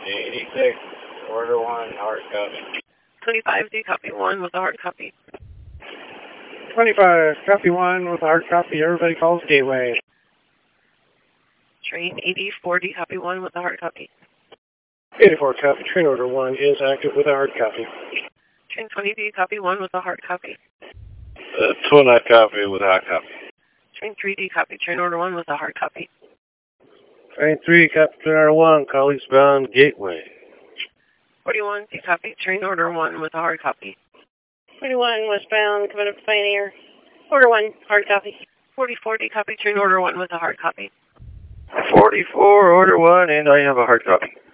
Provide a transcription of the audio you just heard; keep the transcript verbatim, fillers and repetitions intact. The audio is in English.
eighty-six, order one, hard copy. twenty-five, do you copy one with a hard copy? twenty-five, copy one with a hard copy. Everybody calls Gateway. Train eighty-four, do you copy one with a hard copy? eighty-four, copy. Train order one is active with a hard copy. Train twenty, do you copy one with a hard copy? Uh, twenty, copy with a hard copy. Train three, do you copy train order one with a hard copy? Train three, copy train order one, call eastbound Gateway. forty-one, do you copy train order one with a hard copy? forty-one, westbound, coming up to Pioneer. Order one, hard copy. forty-four, do you copy train order one with a hard copy? forty-four, order one, and I have a hard copy.